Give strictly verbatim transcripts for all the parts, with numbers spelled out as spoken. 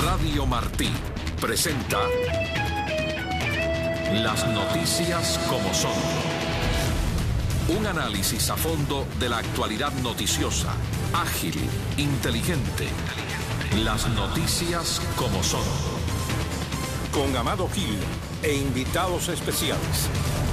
Radio Martí presenta Las noticias como son. Un análisis a fondo de la actualidad noticiosa, ágil, inteligente. Las noticias como son. Con Amado Gil e invitados especiales.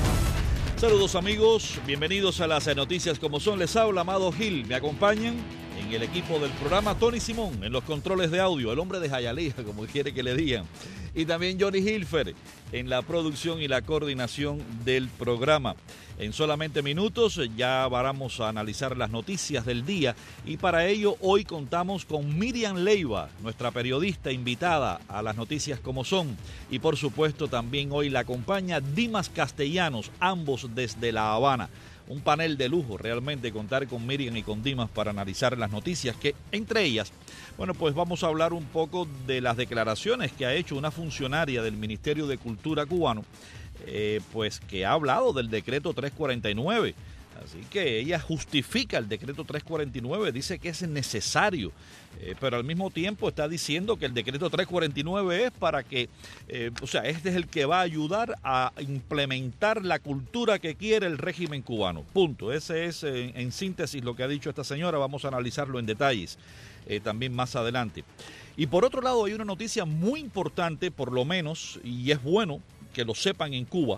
Saludos amigos, bienvenidos a las noticias como son. Les habla Amado Gil, me acompañan en el equipo del programa Tony Simón en los controles de audio, el hombre de Jayalía, como quiere que le digan, y también Johnny Hilfer en la producción y la coordinación del programa. En solamente minutos ya vamos a analizar las noticias del día y para ello hoy contamos con Miriam Leiva, nuestra periodista invitada a las noticias como son, y por supuesto también hoy la acompaña Dimas Castellanos, ambos desde La Habana. Un panel de lujo realmente contar con Miriam y con Dimas para analizar las noticias que, entre ellas, bueno, pues vamos a hablar un poco de las declaraciones que ha hecho una funcionaria del Ministerio de Cultura cubano, eh, pues que ha hablado del decreto trescientos cuarenta y nueve. Así que ella justifica el decreto trescientos cuarenta y nueve, dice que es necesario, eh, pero al mismo tiempo está diciendo que el decreto trescientos cuarenta y nueve es para que, eh, o sea, este es el que va a ayudar a implementar la cultura que quiere el régimen cubano. Punto. Ese es, eh, en síntesis, lo que ha dicho esta señora. Vamos a analizarlo en detalles eh, también más adelante. Y por otro lado, hay una noticia muy importante, por lo menos, y es bueno que lo sepan en Cuba.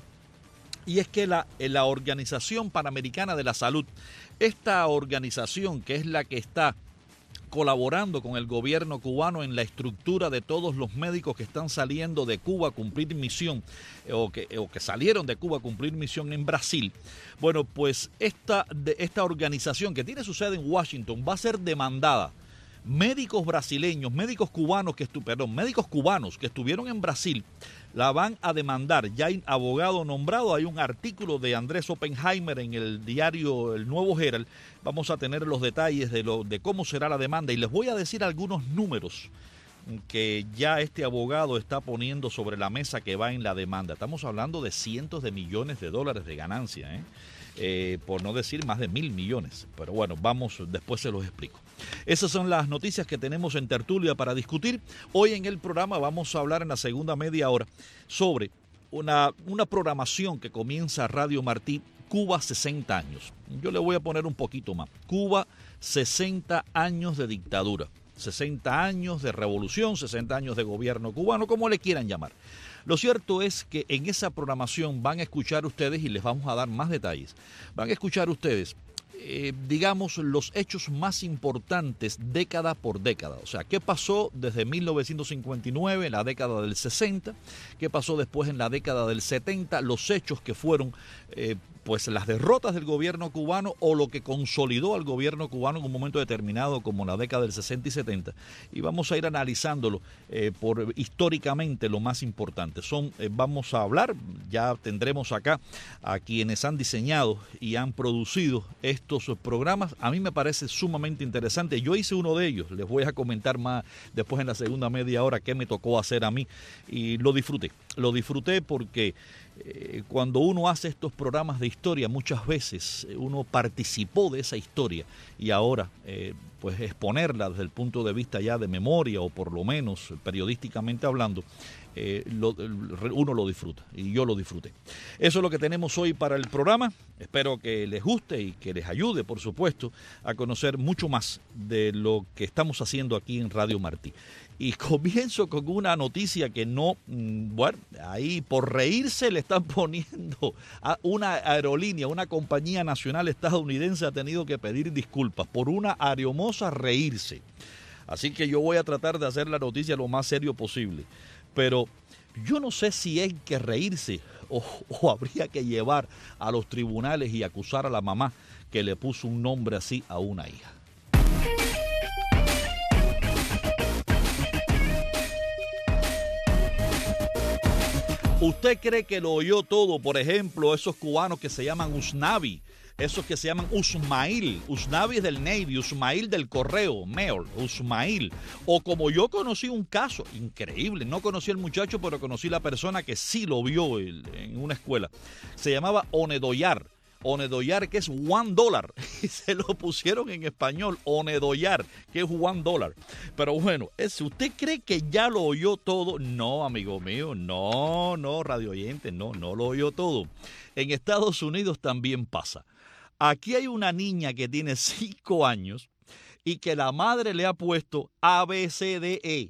Y es que la, la Organización Panamericana de la Salud, esta organización que es la que está colaborando con el gobierno cubano en la estructura de todos los médicos que están saliendo de Cuba a cumplir misión, o que, o que salieron de Cuba a cumplir misión en Brasil, bueno, pues esta, de, esta organización que tiene su sede en Washington va a ser demandada. Médicos brasileños, médicos cubanos que estu- perdón, médicos cubanos que estuvieron en Brasil la van a demandar. Ya hay abogado nombrado, hay un artículo de Andrés Oppenheimer en el diario El Nuevo Herald. Vamos a tener los detalles de, lo, de cómo será la demanda y les voy a decir algunos números que ya este abogado está poniendo sobre la mesa que va en la demanda. Estamos hablando de cientos de millones de dólares de ganancia, ¿eh? Eh, por no decir más de mil millones. Pero bueno, vamos, después se los explico. Esas son las noticias que tenemos en tertulia para discutir. Hoy en el programa vamos a hablar en la segunda media hora sobre una, una programación que comienza Radio Martí, Cuba sesenta años. Yo le voy a poner un poquito más. Cuba sesenta años de dictadura, sesenta años de revolución, sesenta años de gobierno cubano, como le quieran llamar. Lo cierto es que en esa programación van a escuchar ustedes, y les vamos a dar más detalles, van a escuchar ustedes, eh, digamos, los hechos más importantes década por década. O sea, ¿qué pasó desde mil novecientos cincuenta y nueve, en la década del sesenta? ¿Qué pasó después en la década del setenta? Los hechos que fueron, eh, pues, las derrotas del gobierno cubano o lo que consolidó al gobierno cubano en un momento determinado como la década del sesenta y setenta. Y vamos a ir analizándolo eh, por históricamente lo más importante. Son, eh, vamos a hablar, ya tendremos acá a quienes han diseñado y han producido estos programas. A mí me parece sumamente interesante. Yo hice uno de ellos, les voy a comentar más después en la segunda media hora qué me tocó hacer a mí y lo disfruté. Lo disfruté porque eh, cuando uno hace estos programas de historia, muchas veces uno participó de esa historia y ahora eh, pues exponerla desde el punto de vista ya de memoria o por lo menos periodísticamente hablando, eh, lo, uno lo disfruta y yo lo disfruté. Eso es lo que tenemos hoy para el programa. Espero que les guste y que les ayude, por supuesto, a conocer mucho más de lo que estamos haciendo aquí en Radio Martí. Y comienzo con una noticia que no, bueno, ahí por reírse le están poniendo a una aerolínea, una compañía nacional estadounidense ha tenido que pedir disculpas por una aeromoza reírse. Así que yo voy a tratar de hacer la noticia lo más serio posible. Pero yo no sé si hay que reírse o, o habría que llevar a los tribunales y acusar a la mamá que le puso un nombre así a una hija. ¿Usted cree que lo oyó todo? Por ejemplo, esos cubanos que se llaman Usnavi, esos que se llaman Usmail. Usnavi es del Navy, Usmail del correo, mail, Usmail. O como yo conocí un caso increíble, no conocí al muchacho, pero conocí la persona que sí lo vio en una escuela. Se llamaba Onedoyar. Onedoyar, que es one dólar. Y se lo pusieron en español, Onedoyar, que es one dólar. Pero bueno, si usted cree que ya lo oyó todo, no, amigo mío, no, no, radio oyente, no, no lo oyó todo. En Estados Unidos también pasa. Aquí hay una niña que tiene cinco años y que la madre le ha puesto A, B, C, D, E.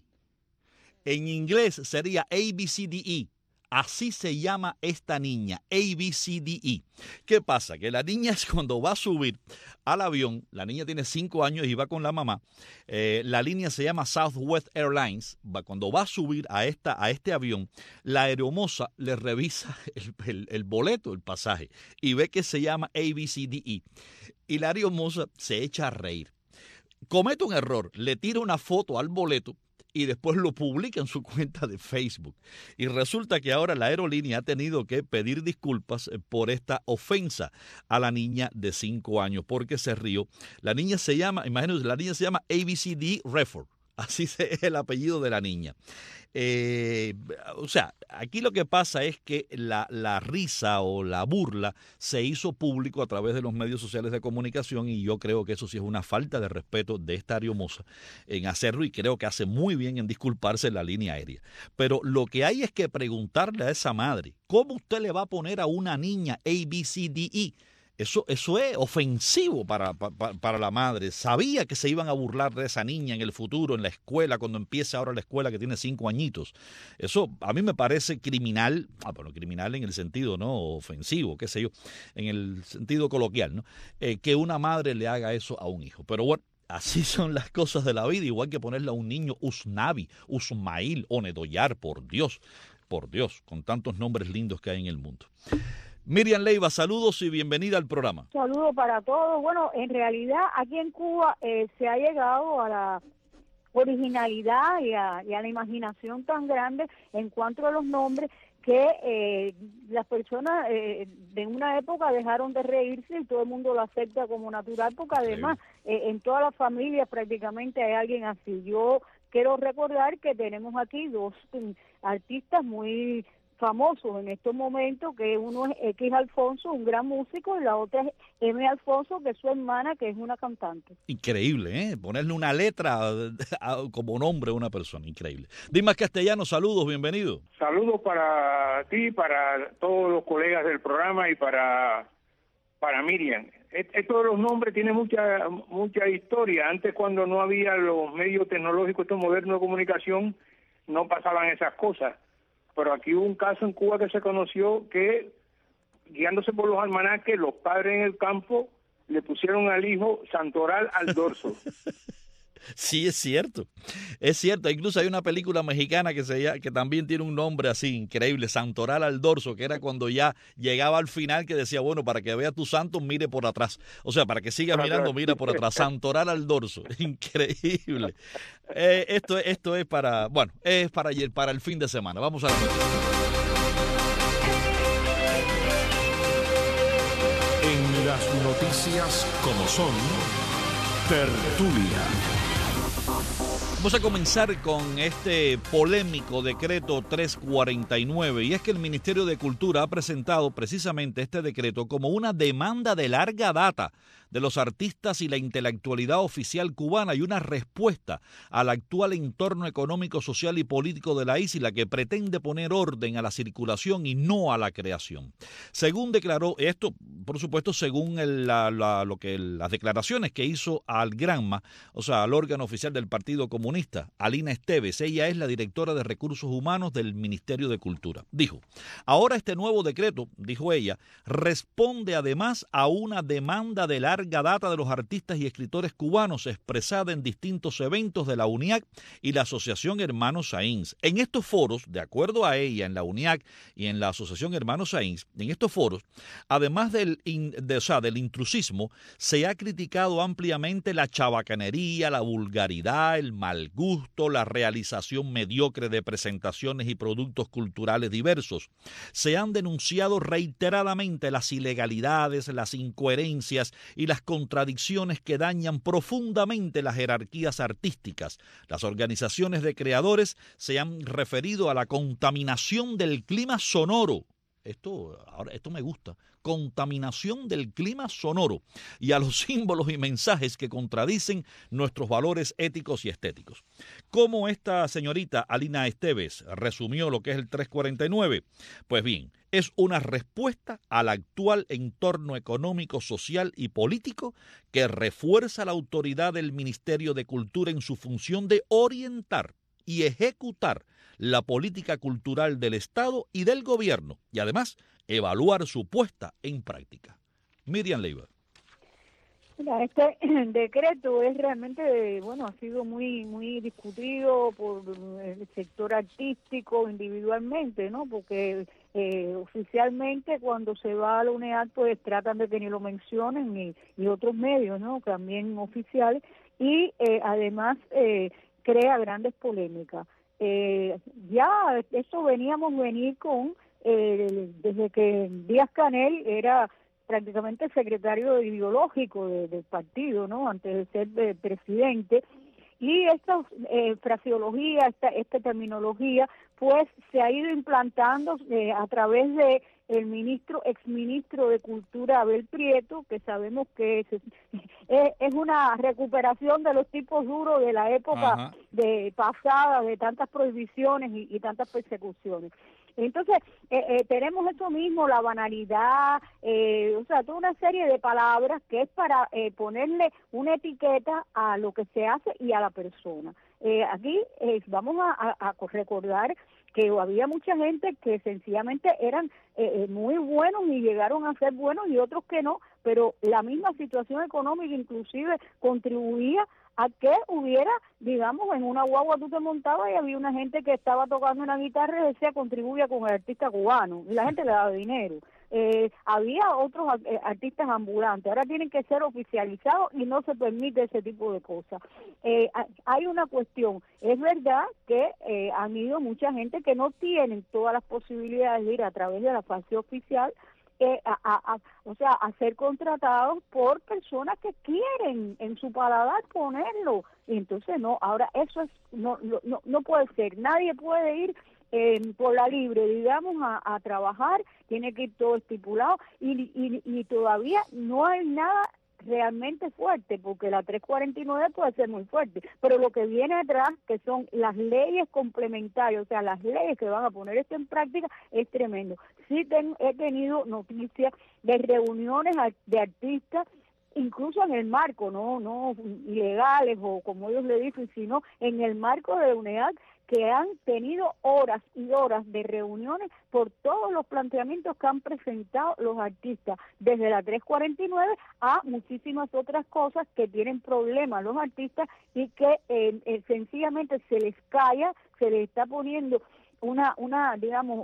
En inglés sería A, B, C, D, E. Así se llama esta niña, A, B, C, D, E. ¿Qué pasa? Que la niña es cuando va a subir al avión, la niña tiene cinco años y va con la mamá, eh, la línea se llama Southwest Airlines, va, cuando va a subir a, esta, a este avión, la aeromoza le revisa el, el, el boleto, el pasaje, y ve que se llama A, B, C, D, E. Y la aeromoza se echa a reír. Comete un error, le tira una foto al boleto, y después lo publica en su cuenta de Facebook. Y resulta que ahora la aerolínea ha tenido que pedir disculpas por esta ofensa a la niña de cinco años, porque se rió. La niña se llama, imagínense, la niña se llama A B C D Redford. Así es el apellido de la niña. Eh, o sea, aquí lo que pasa es que la, la risa o la burla se hizo público a través de los medios sociales de comunicación y yo creo que eso sí es una falta de respeto de esta aeromoza en hacerlo y creo que hace muy bien en disculparse en la línea aérea. Pero lo que hay es que preguntarle a esa madre, ¿cómo usted le va a poner a una niña A, B, C, D, E? Eso, eso es ofensivo para, para, para la madre. Sabía que se iban a burlar de esa niña en el futuro, en la escuela, cuando empiece ahora la escuela que tiene cinco añitos. Eso a mí me parece criminal, ah, bueno, criminal en el sentido, ¿no? Ofensivo, qué sé yo, en el sentido coloquial, ¿no? Eh, que una madre le haga eso a un hijo. Pero bueno, así son las cosas de la vida, igual que ponerle a un niño Usnavi, Usmail, Onedoyar, por Dios, por Dios, con tantos nombres lindos que hay en el mundo. Miriam Leiva, saludos y bienvenida al programa. Saludos para todos. Bueno, en realidad aquí en Cuba eh, se ha llegado a la originalidad y a, y a la imaginación tan grande en cuanto a los nombres que eh, las personas eh, de una época dejaron de reírse y todo el mundo lo acepta como natural porque además eh, en todas las familias prácticamente hay alguien así. Yo quiero recordar que tenemos aquí dos um, artistas muy famosos en estos momentos, que uno es X Alfonso, un gran músico, y la otra es M Alfonso, que es su hermana, que es una cantante. Increíble, ¿eh? Ponerle una letra como nombre a una persona, increíble. Dimas Castellano, saludos, bienvenido. Saludos para ti, para todos los colegas del programa y para, para Miriam. Esto de los nombres tiene mucha mucha historia. Antes, cuando no había los medios tecnológicos, estos modernos de comunicación, no pasaban esas cosas. Pero aquí hubo un caso en Cuba que se conoció que, guiándose por los almanaques, los padres en el campo le pusieron al hijo Santoral al dorso. Sí, es cierto, es cierto. Incluso hay una película mexicana que, se llama, que también tiene un nombre así increíble, Santoral al dorso, que era cuando ya llegaba al final que decía, bueno, para que vea tu santo, mire por atrás. O sea, para que sigas mirando, mira por atrás. Santoral al dorso, increíble. Eh, esto, esto es para, bueno, es para, para el fin de semana. Vamos a la noticia. En las noticias como son, tertulia. Vamos a comenzar con este polémico decreto trescientos cuarenta y nueve y es que el Ministerio de Cultura ha presentado precisamente este decreto como una demanda de larga data de los artistas y la intelectualidad oficial cubana y una respuesta al actual entorno económico, social y político de la isla que pretende poner orden a la circulación y no a la creación. Según declaró, esto por supuesto según el, la, la, lo que las declaraciones que hizo al Granma, o sea, al órgano oficial del Partido Comunista, Alina Esteves, ella es la directora de Recursos Humanos del Ministerio de Cultura. Dijo, ahora este nuevo decreto, dijo ella, responde además a una demanda de larga data de los artistas y escritores cubanos expresada en distintos eventos de la UNIAC y la Asociación Hermanos Sáenz. En estos foros, de acuerdo a ella, en la UNIAC y en la Asociación Hermanos Sáenz, en estos foros, además del, in, de, o sea, del intrusismo, se ha criticado ampliamente la chabacanería, la vulgaridad, el mal gusto, la realización mediocre de presentaciones y productos culturales diversos. Se han denunciado reiteradamente las ilegalidades, las incoherencias y las contradicciones que dañan profundamente las jerarquías artísticas. Las organizaciones de creadores se han referido a la contaminación del clima sonoro, esto, ahora, esto me gusta, contaminación del clima sonoro y a los símbolos y mensajes que contradicen nuestros valores éticos y estéticos. ¿Cómo esta señorita Alina Esteves resumió lo que es el tres cuarenta y nueve? Pues bien, es una respuesta al actual entorno económico, social y político que refuerza la autoridad del Ministerio de Cultura en su función de orientar y ejecutar la política cultural del Estado y del gobierno, y además evaluar su puesta en práctica. Miriam Leiva. Mira, este decreto es realmente, bueno, ha sido muy muy discutido por el sector artístico individualmente, ¿no? Porque eh, oficialmente cuando se va a la UNEAD, pues tratan de que ni lo mencionen y, y otros medios, ¿no? También oficiales, y eh, además eh, crea grandes polémicas. Eh, ya eso veníamos venir con, eh, desde que Díaz-Canel era prácticamente secretario ideológico de, del partido, ¿no? Antes de ser de presidente, y esta eh, fraseología, esta, esta terminología, pues se ha ido implantando eh, a través de el ministro, exministro de Cultura Abel Prieto, que sabemos que es, es, es una recuperación de los tipos duros de la época Ajá. de pasada, de tantas prohibiciones y, y tantas persecuciones. Entonces, eh, eh, tenemos eso mismo, la banalidad, eh, o sea, toda una serie de palabras que es para eh, ponerle una etiqueta a lo que se hace y a la persona. Eh, aquí eh, vamos a, a, a recordar que había mucha gente que sencillamente eran eh, muy buenos y llegaron a ser buenos y otros que no, pero la misma situación económica inclusive contribuía a que hubiera, digamos, en una guagua tú te montabas y había una gente que estaba tocando una guitarra y decía contribuye con el artista cubano, y la gente le daba dinero. Eh, había otros eh, artistas ambulantes, ahora tienen que ser oficializados y no se permite ese tipo de cosas. Eh, hay una cuestión, es verdad que eh, han ido mucha gente que no tienen todas las posibilidades de ir a través de la fase oficial, Eh, a, a, a, o sea, a ser contratados por personas que quieren en su paladar ponerlo, y entonces no, ahora eso es no no no puede ser, nadie puede ir eh, por la libre, digamos, a, a trabajar, tiene que ir todo estipulado, y, y, y todavía no hay nada realmente fuerte, porque la tres cuarenta y nueve puede ser muy fuerte, pero lo que viene atrás, que son las leyes complementarias, o sea, las leyes que van a poner esto en práctica, es tremendo. Sí ten, he tenido noticias de reuniones de artistas, incluso en el marco, no no ilegales o como ellos le dicen, sino en el marco de UNEAD, que han tenido horas y horas de reuniones por todos los planteamientos que han presentado los artistas, desde la tres cuarenta y nueve a muchísimas otras cosas que tienen problemas los artistas y que eh, eh, sencillamente se les calla, se les está poniendo una, una digamos,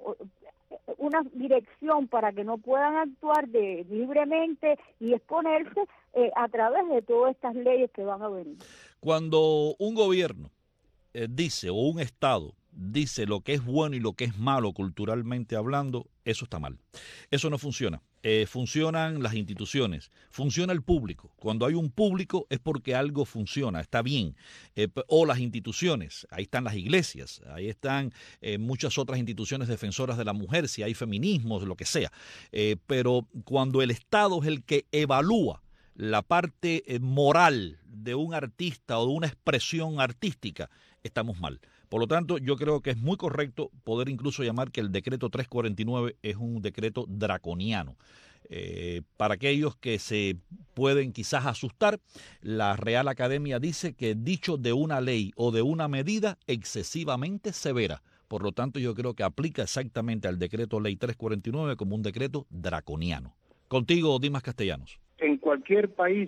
una dirección para que no puedan actuar de libremente y exponerse eh, a través de todas estas leyes que van a venir. Cuando un gobierno eh, dice, o un Estado dice lo que es bueno y lo que es malo culturalmente hablando, eso está mal. Eso no funciona. Eh, funcionan las instituciones, funciona el público. Cuando hay un público es porque algo funciona, está bien. Eh, o las instituciones, ahí están las iglesias, ahí están eh, muchas otras instituciones defensoras de la mujer, si hay feminismos, lo que sea. Eh, pero cuando el Estado es el que evalúa la parte eh, moral de un artista o de una expresión artística, estamos mal. Por lo tanto, yo creo que es muy correcto poder incluso llamar que el decreto tres cuarenta y nueve es un decreto draconiano. Eh, para aquellos que se pueden quizás asustar, la Real Academia dice que dicho de una ley o de una medida excesivamente severa. Por lo tanto, yo creo que aplica exactamente al decreto ley tres cuarenta y nueve como un decreto draconiano. Contigo, Dimas Castellanos. En cualquier país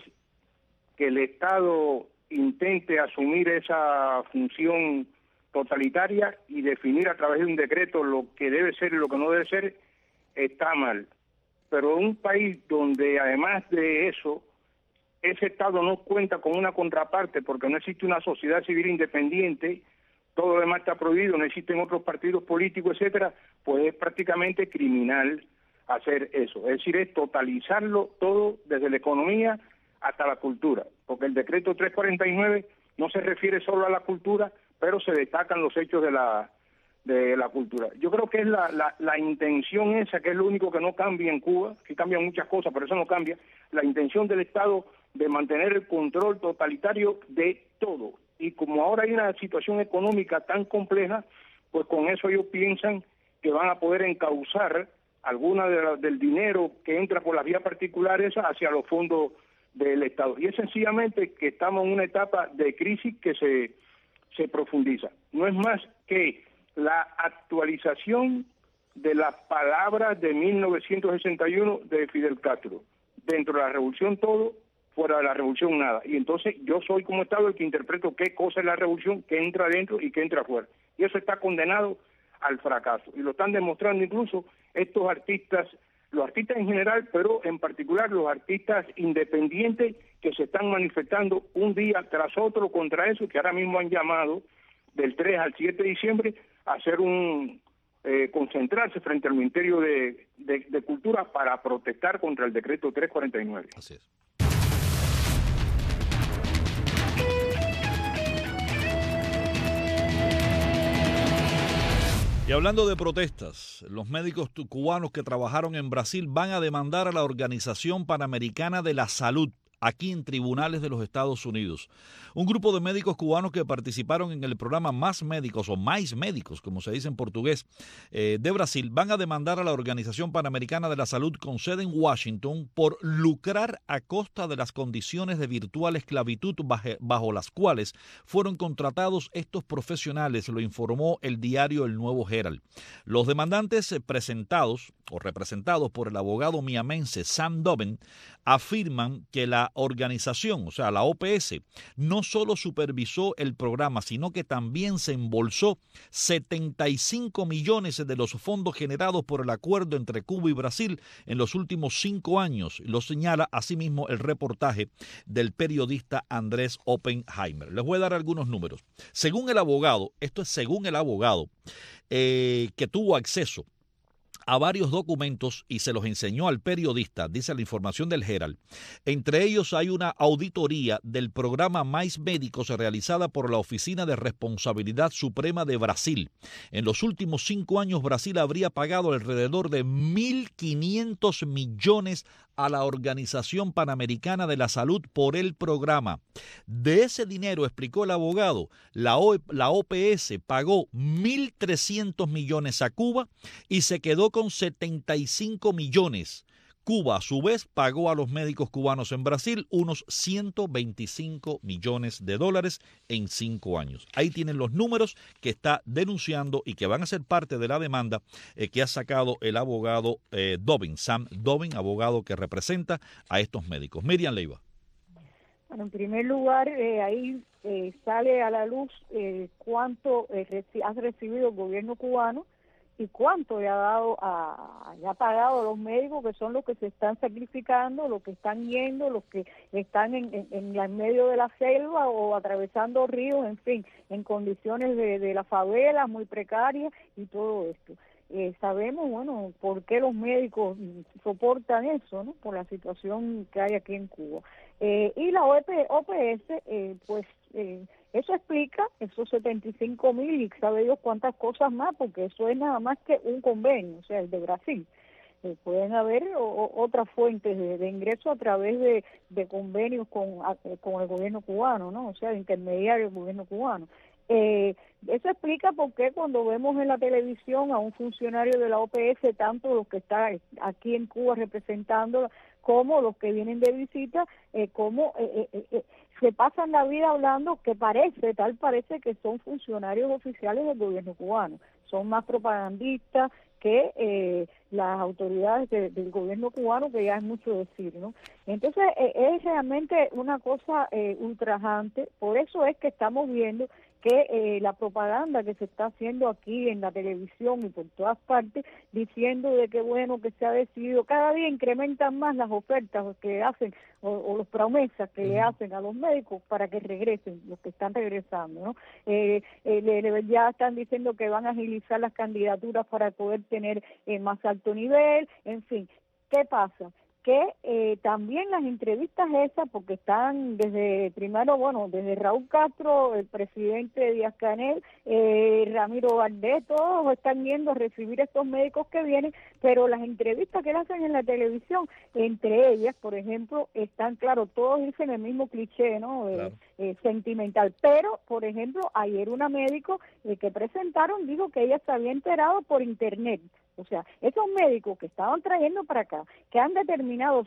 que el Estado intente asumir esa función totalitaria y definir a través de un decreto lo que debe ser y lo que no debe ser, está mal. Pero un país donde además de eso, ese Estado no cuenta con una contraparte porque no existe una sociedad civil independiente, todo lo demás está prohibido, no existen otros partidos políticos, etcétera, pues es prácticamente criminal hacer eso. Es decir, es totalizarlo todo desde la economía hasta la cultura, porque el decreto tres cuarenta y nueve no se refiere solo a la cultura, pero se destacan los hechos de la de la cultura. Yo creo que es la, la, la intención esa, que es lo único que no cambia en Cuba, que cambian muchas cosas, pero eso no cambia, la intención del Estado de mantener el control totalitario de todo. Y como ahora hay una situación económica tan compleja, pues con eso ellos piensan que van a poder encauzar alguna de la, del dinero que entra por las vías particulares hacia los fondos del Estado. Y es sencillamente que estamos en una etapa de crisis que se, se profundiza. No es más que la actualización de las palabras de mil novecientos sesenta y uno de Fidel Castro. Dentro de la revolución todo, fuera de la revolución nada. Y entonces yo soy como Estado el que interpreto qué cosa es la revolución, qué entra dentro y qué entra afuera. Y eso está condenado al fracaso. Y lo están demostrando incluso estos artistas, los artistas en general, pero en particular los artistas independientes que se están manifestando un día tras otro contra eso, que ahora mismo han llamado del tres al siete de diciembre a hacer un eh, concentrarse frente al Ministerio de, de, de Cultura para protestar contra el decreto trescientos cuarenta y nueve. Así es. Y hablando de protestas, los médicos cubanos que trabajaron en Brasil van a demandar a la Organización Panamericana de la Salud aquí en tribunales de los Estados Unidos. Un grupo de médicos cubanos que participaron en el programa Más Médicos, o Mais Médicos, como se dice en portugués, eh, de Brasil, van a demandar a la Organización Panamericana de la Salud con sede en Washington por lucrar a costa de las condiciones de virtual esclavitud bajo, bajo las cuales fueron contratados estos profesionales, lo informó el diario El Nuevo Herald. Los demandantes presentados o representados por el abogado miamense Sam Dobbin afirman que la organización, o sea, la O P S, no solo supervisó el programa, sino que también se embolsó setenta y cinco millones de los fondos generados por el acuerdo entre Cuba y Brasil en los últimos cinco años. Lo señala asimismo el reportaje del periodista Andrés Oppenheimer. Les voy a dar algunos números. Según el abogado, esto es según el abogado, eh, que tuvo acceso a varios documentos y se los enseñó al periodista, dice la información del Herald. Entre ellos hay una auditoría del programa Mais Médicos realizada por la Oficina de Responsabilidad Suprema de Brasil. En los últimos cinco años, Brasil habría pagado alrededor de mil quinientos millones a la Organización Panamericana de la Salud por el programa. De ese dinero, explicó el abogado, la, o, la O P S pagó mil trescientos millones a Cuba y se quedó con setenta y cinco millones. Cuba, a su vez, pagó a los médicos cubanos en Brasil unos ciento veinticinco millones de dólares en cinco años. Ahí tienen los números que está denunciando y que van a ser parte de la demanda eh, que ha sacado el abogado eh, Dobbin, Sam Dobbin, abogado que representa a estos médicos. Miriam Leiva. Bueno, en primer lugar, eh, ahí eh, sale a la luz eh, cuánto eh, reci- ha recibido el gobierno cubano y cuánto le ha dado a, le ha pagado a los médicos, que son los que se están sacrificando, los que están yendo, los que están en, en, en el medio de la selva o atravesando ríos, en fin, en condiciones de, de la favela muy precarias y todo esto. Eh, sabemos, bueno, por qué los médicos soportan eso, ¿no? Por la situación que hay aquí en Cuba. Eh, y la O P S, eh, pues, eh, eso explica esos setenta y cinco mil y sabe Dios cuántas cosas más, porque eso es nada más que un convenio, o sea, el de Brasil. Eh, pueden haber o, o, otras fuentes de, de ingreso a través de, de convenios con, a, con el gobierno cubano, ¿no? O sea, de intermediarios del gobierno cubano. Eh, eso explica por qué cuando vemos en la televisión a un funcionario de la O P S, tanto los que están aquí en Cuba representando como los que vienen de visita, eh, como eh, eh, eh, se pasan la vida hablando que parece, tal parece que son funcionarios oficiales del gobierno cubano, son más propagandistas que eh, las autoridades de, del gobierno cubano, que ya es mucho decir, ¿no? Entonces eh, es realmente una cosa eh, ultrajante, por eso es que estamos viendo que eh, la propaganda que se está haciendo aquí en la televisión y por todas partes, diciendo de que bueno que se ha decidido, cada día incrementan más las ofertas que hacen o, o las promesas que le hacen a los médicos para que regresen, los que están regresando, ¿no? Eh, eh, le, le, ya están diciendo que van a agilizar las candidaturas para poder tener eh, más alto nivel, en fin. ¿Qué pasa? que eh, también las entrevistas esas, porque están desde primero, bueno, desde Raúl Castro, el presidente Díaz-Canel, eh, Ramiro Bardet, todos están viendo recibir estos médicos que vienen, pero las entrevistas que le hacen en la televisión, entre ellas, por ejemplo, están, claro, todos dicen el mismo cliché, ¿no? Eh, Claro. eh, sentimental, pero, por ejemplo, ayer una médico eh, que presentaron dijo que ella se había enterado por internet. O sea, esos médicos que estaban trayendo para acá, que han determinado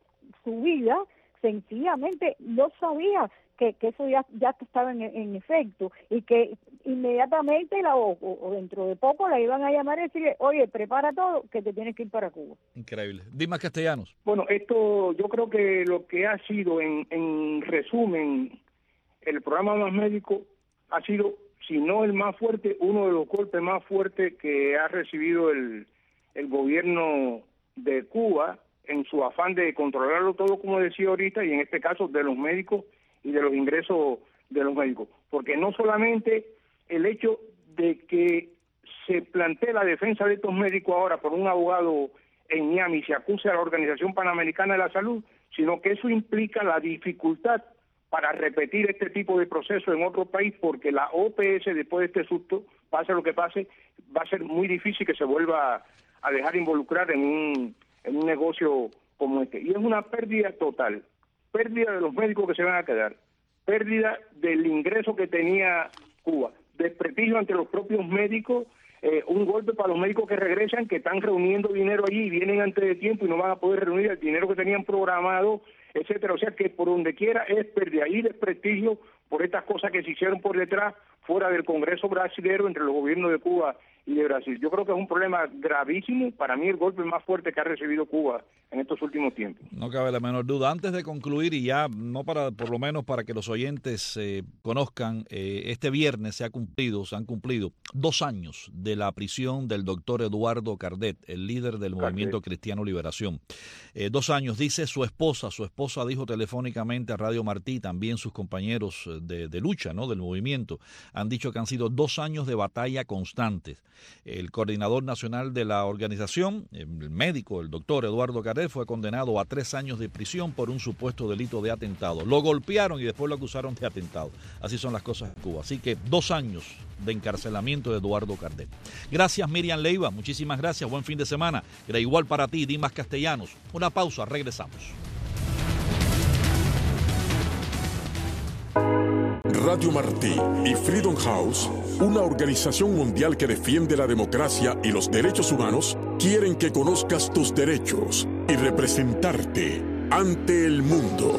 su vida, sencillamente no sabía que, que eso ya, ya estaba en, en efecto y que inmediatamente la, o, o dentro de poco la iban a llamar y decirle, oye, prepara todo, que te tienes que ir para Cuba. Increíble. Dimas Castellanos. Bueno, esto yo creo que lo que ha sido, en, en resumen, el programa Más Médico ha sido, si no el más fuerte, uno de los golpes más fuertes que ha recibido el, el gobierno de Cuba en su afán de controlarlo todo, como decía ahorita, y en este caso de los médicos y de los ingresos de los médicos. Porque no solamente el hecho de que se plantee la defensa de estos médicos ahora por un abogado en Miami y se acuse a la Organización Panamericana de la Salud, sino que eso implica la dificultad para repetir este tipo de proceso en otro país, porque la O P S, después de este susto, pase lo que pase, va a ser muy difícil que se vuelva a dejar involucrar en un, en un negocio como este. Y es una pérdida total, pérdida de los médicos que se van a quedar, pérdida del ingreso que tenía Cuba, desprestigio ante los propios médicos, eh, un golpe para los médicos que regresan, que están reuniendo dinero allí y vienen antes de tiempo y no van a poder reunir el dinero que tenían programado, etcétera. O sea que por donde quiera es pérdida y desprestigio por estas cosas que se hicieron por detrás, fuera del Congreso brasilero, entre los gobiernos de Cuba y de Brasil. Yo creo que es un problema gravísimo, para mí el golpe más fuerte que ha recibido Cuba en estos últimos tiempos. No cabe la menor duda. Antes de concluir, y ya no para, por lo menos para que los oyentes eh, conozcan, eh, este viernes se ha cumplido, se han cumplido dos años de la prisión del doctor Eduardo Cardet, el líder del Cardet. Movimiento Cristiano Liberación. Eh, dos años, dice su esposa, su esposa dijo telefónicamente a Radio Martí, también sus compañeros de, de lucha, ¿no?, del movimiento, han dicho que han sido dos años de batalla constantes. El coordinador nacional de la organización, el médico, el doctor Eduardo Cardet, fue condenado a tres años de prisión por un supuesto delito de atentado. Lo golpearon y después lo acusaron de atentado. Así son las cosas en Cuba. Así que dos años de encarcelamiento de Eduardo Cardet. Gracias, Miriam Leiva. Muchísimas gracias. Buen fin de semana. Era igual para ti, Dimas Castellanos. Una pausa. Regresamos. Radio Martí y Freedom House, una organización mundial que defiende la democracia y los derechos humanos, quieren que conozcas tus derechos y representarte ante el mundo.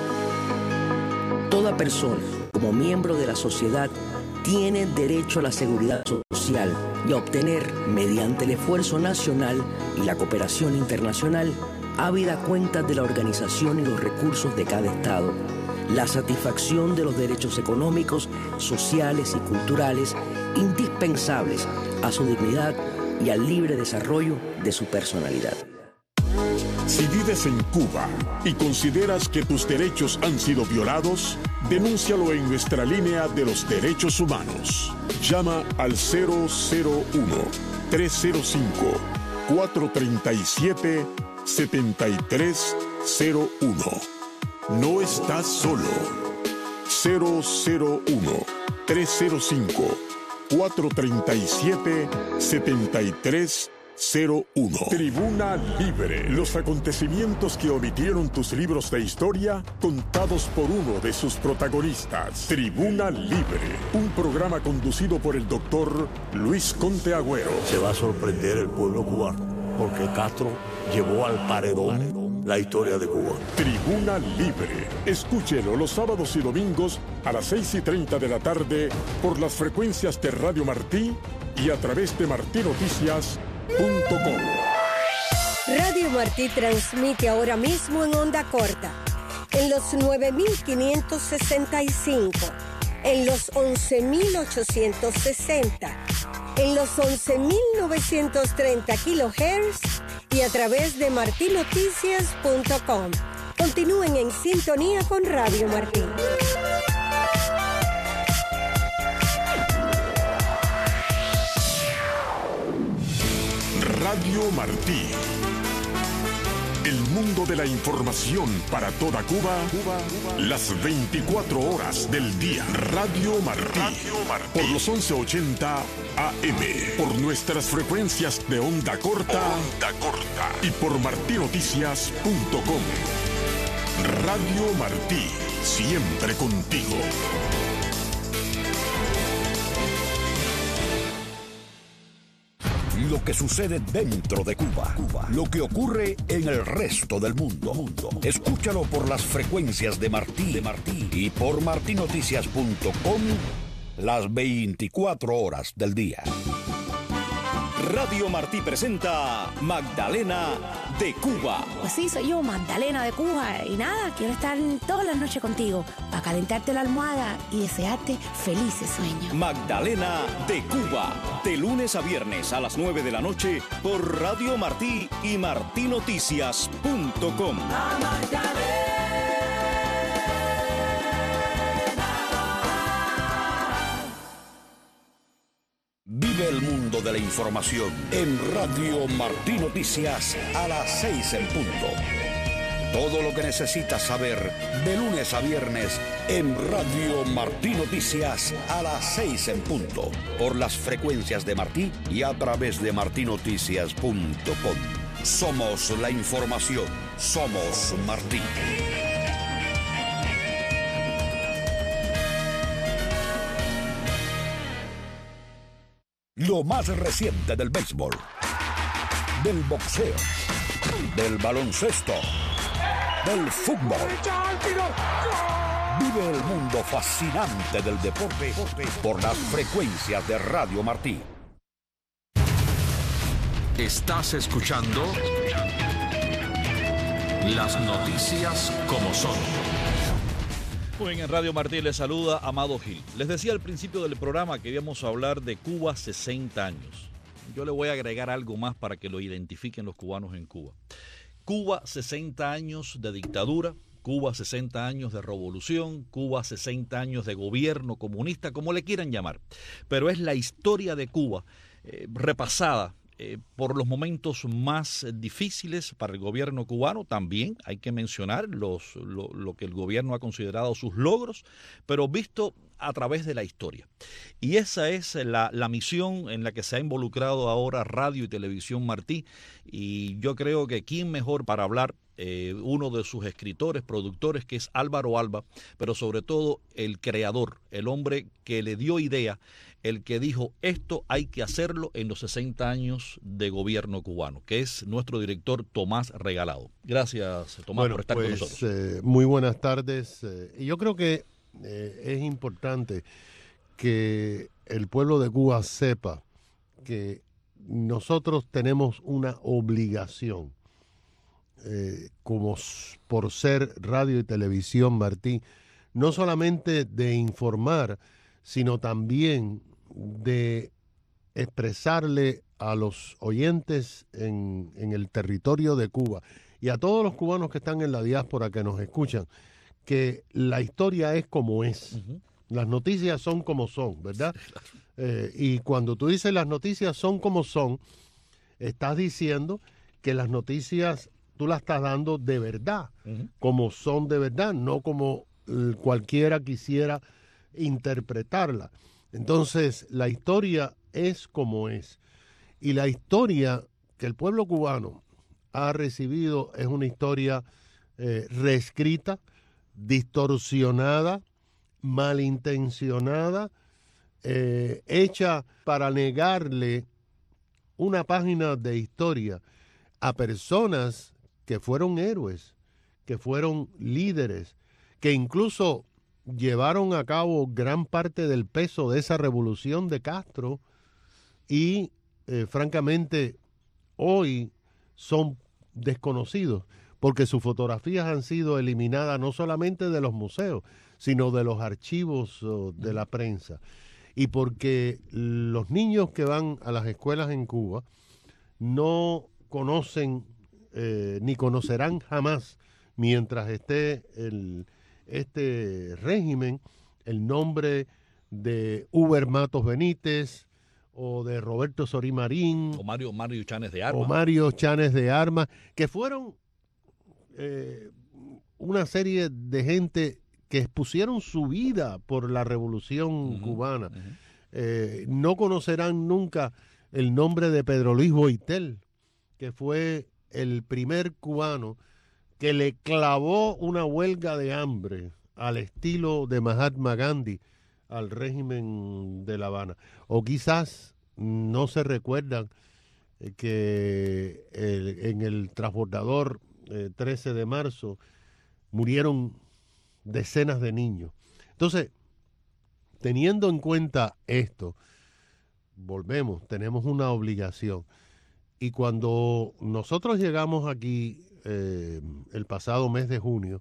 Toda persona, como miembro de la sociedad, tiene derecho a la seguridad social y a obtener, mediante el esfuerzo nacional y la cooperación internacional, habida cuenta de la organización y los recursos de cada Estado, la satisfacción de los derechos económicos, sociales y culturales indispensables a su dignidad y al libre desarrollo de su personalidad. Si vives en Cuba y consideras que tus derechos han sido violados, denúncialo en nuestra línea de los derechos humanos. Llama al cero cero uno, tres cero cinco, cuatro tres siete, siete tres cero uno. No estás solo. cero cero uno, tres cero cinco, cuatro tres siete, siete tres cero uno. Tribuna Libre. Los acontecimientos que omitieron tus libros de historia, contados por uno de sus protagonistas. Tribuna Libre. Un programa conducido por el doctor Luis Conte Agüero. Se va a sorprender el pueblo cubano, porque Castro llevó al paredón la historia de Cuba. Tribuna Libre. Escúchelo los sábados y domingos a las seis y treinta de la tarde por las frecuencias de Radio Martí y a través de martí noticias punto com. Radio Martí transmite ahora mismo en onda corta, en los nueve mil quinientos sesenta y cinco, en los once mil ochocientos sesenta, en los once mil novecientos treinta kilohertz y a través de martí noticias punto com. Continúen en sintonía con Radio Martí. Radio Martí. El mundo de la información para toda Cuba, Cuba, Cuba. Las veinticuatro horas del día. Radio Martí. Radio Martí. Por los once ochenta A M. Por nuestras frecuencias de onda corta. Onda corta. Y por martí noticias punto com. Radio Martí. Siempre contigo. Lo que sucede dentro de Cuba, Cuba, lo que ocurre en el resto del mundo. mundo. Escúchalo por las frecuencias de Martí, de Martí y por martí noticias punto com las veinticuatro horas del día. Radio Martí presenta Magdalena de Cuba. Pues sí, soy yo, Magdalena de Cuba. Y nada, quiero estar todas las noches contigo para calentarte la almohada y desearte felices sueños. Magdalena de Cuba, de lunes a viernes a las nueve de la noche por Radio Martí y martí noticias punto com. Vive el mundo de la información en Radio Martí Noticias a las seis en punto. Todo lo que necesitas saber de lunes a viernes en Radio Martí Noticias a las seis en punto. Por las frecuencias de Martí y a través de martí noticias punto com. Somos la información. Somos Martí. Lo más reciente del béisbol, del boxeo, del baloncesto, del fútbol. Vive el mundo fascinante del deporte por las frecuencias de Radio Martí. Estás escuchando las noticias como son. Muy bien, en Radio Martí les saluda Amado Gil. Les decía al principio del programa que íbamos a hablar de Cuba sesenta años. Yo le voy a agregar algo más para que lo identifiquen los cubanos en Cuba. Cuba sesenta años de dictadura, Cuba sesenta años de revolución, Cuba sesenta años de gobierno comunista, como le quieran llamar. Pero es la historia de Cuba eh, repasada Eh, por los momentos más difíciles para el gobierno cubano. También hay que mencionar los, lo, lo que el gobierno ha considerado sus logros, pero visto a través de la historia. Y esa es la, la misión en la que se ha involucrado ahora Radio y Televisión Martí, y yo creo que quién mejor para hablar, eh, uno de sus escritores, productores, que es Álvaro Alba, pero sobre todo el creador, el hombre que le dio idea, el que dijo esto hay que hacerlo en los sesenta años de gobierno cubano, que es nuestro director Tomás Regalado. Gracias, Tomás, bueno, por estar pues, con nosotros. Eh, muy buenas tardes. Eh, y yo creo que eh, es importante que el pueblo de Cuba sepa que nosotros tenemos una obligación, eh, como por ser Radio y Televisión Martí, no solamente de informar, sino también de expresarle a los oyentes en, en el territorio de Cuba y a todos los cubanos que están en la diáspora que nos escuchan, que la historia es como es. Uh-huh. Las noticias son como son, ¿verdad? Sí, claro. eh, y cuando tú dices las noticias son como son, estás diciendo que las noticias tú las estás dando de verdad, uh-huh. como son de verdad, no como eh, cualquiera quisiera interpretarla. Entonces, la historia es como es. Y la historia que el pueblo cubano ha recibido es una historia eh, reescrita, distorsionada, malintencionada, eh, hecha para negarle una página de historia a personas que fueron héroes, que fueron líderes, que incluso llevaron a cabo gran parte del peso de esa revolución de Castro y, eh, francamente, hoy son desconocidos porque sus fotografías han sido eliminadas no solamente de los museos, sino de los archivos oh, de la prensa. Y porque los niños que van a las escuelas en Cuba no conocen eh, ni conocerán jamás, mientras esté el este régimen, el nombre de Uber Matos Benítez o de Roberto Sorí Marín o Mario, Mario Chanes de Armas o Mario Chanes de Armas, que fueron eh, una serie de gente que expusieron su vida por la revolución uh-huh, cubana. Uh-huh. Eh, no conocerán nunca el nombre de Pedro Luis Boitel, que fue el primer cubano que le clavó una huelga de hambre al estilo de Mahatma Gandhi al régimen de La Habana. O quizás no se recuerdan que el, en el transbordador eh, trece de marzo murieron decenas de niños. Entonces, teniendo en cuenta esto, volvemos, tenemos una obligación. Y cuando nosotros llegamos aquí eh, el pasado mes de junio,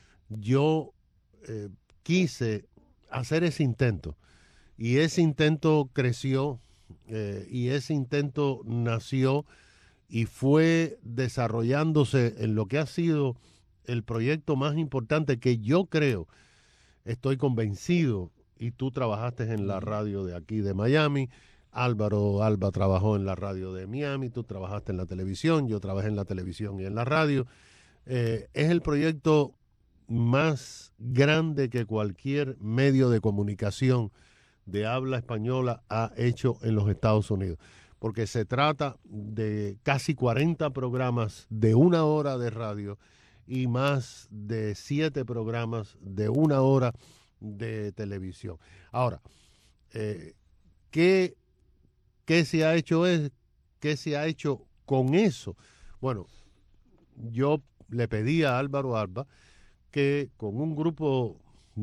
yo eh, quise hacer ese intento. Y ese intento creció eh, y ese intento nació y fue desarrollándose en lo que ha sido el proyecto más importante que yo creo, estoy convencido, y tú trabajaste en la radio de aquí de Miami, Álvaro Alba trabajó en la radio de Miami, tú trabajaste en la televisión, yo trabajé en la televisión y en la radio. Eh, es el proyecto más grande que cualquier medio de comunicación de habla española ha hecho en los Estados Unidos, porque se trata de casi cuarenta programas de una hora de radio y más de siete programas de una hora de televisión. Ahora, eh, ¿qué, qué se ha hecho es, qué se ha hecho con eso? Bueno, yo le pedí a Álvaro Alba que con un grupo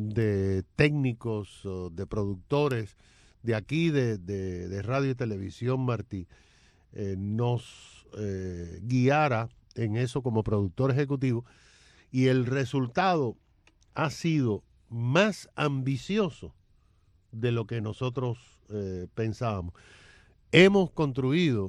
de técnicos, de productores de aquí, de, de, de Radio y Televisión Martí, eh, nos eh, guiara en eso como productor ejecutivo, y el resultado ha sido más ambicioso de lo que nosotros eh, pensábamos. Hemos construido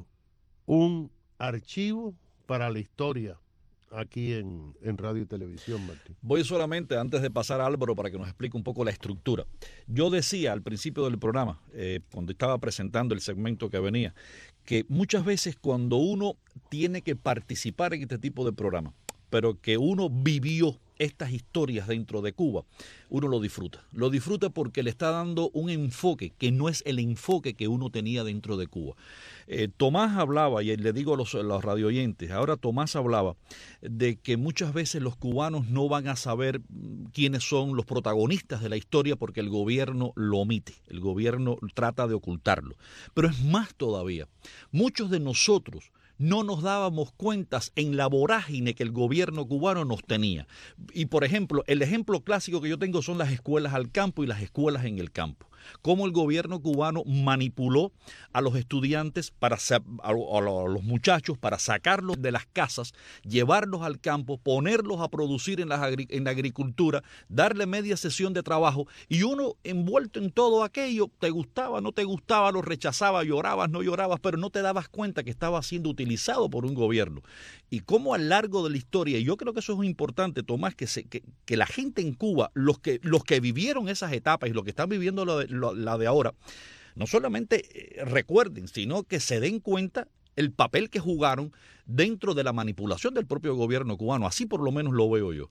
un archivo para la historia aquí en, en Radio y Televisión, Martín. Voy solamente, antes de pasar a Álvaro, para que nos explique un poco la estructura. Yo decía al principio del programa, eh, cuando estaba presentando el segmento que venía, que muchas veces cuando uno tiene que participar en este tipo de programa, pero que uno vivió estas historias dentro de Cuba, uno lo disfruta. Lo disfruta porque le está dando un enfoque que no es el enfoque que uno tenía dentro de Cuba. Eh, Tomás hablaba, y le digo a los, a los radioyentes, ahora Tomás hablaba de que muchas veces los cubanos no van a saber quiénes son los protagonistas de la historia porque el gobierno lo omite, el gobierno trata de ocultarlo. Pero es más todavía, muchos de nosotros no nos dábamos cuentas en la vorágine que el gobierno cubano nos tenía. Y, por ejemplo, el ejemplo clásico que yo tengo son las escuelas al campo y las escuelas en el campo. Cómo el gobierno cubano manipuló a los estudiantes, para a los muchachos, para sacarlos de las casas, llevarlos al campo, ponerlos a producir en la, en la agricultura, darle media sesión de trabajo, y uno envuelto en todo aquello, te gustaba, no te gustaba, lo rechazaba, llorabas, no llorabas, pero no te dabas cuenta que estaba siendo utilizado por un gobierno. Y cómo a lo largo de la historia, y yo creo que eso es importante, Tomás, que, se, que, que la gente en Cuba, los que, los que vivieron esas etapas y los que están viviendo lo de, lo, la de ahora, no solamente recuerden, sino que se den cuenta el papel que jugaron dentro de la manipulación del propio gobierno cubano. Así por lo menos lo veo yo.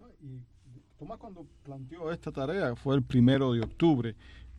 Y Tomás, cuando planteó esta tarea, fue el primero de octubre,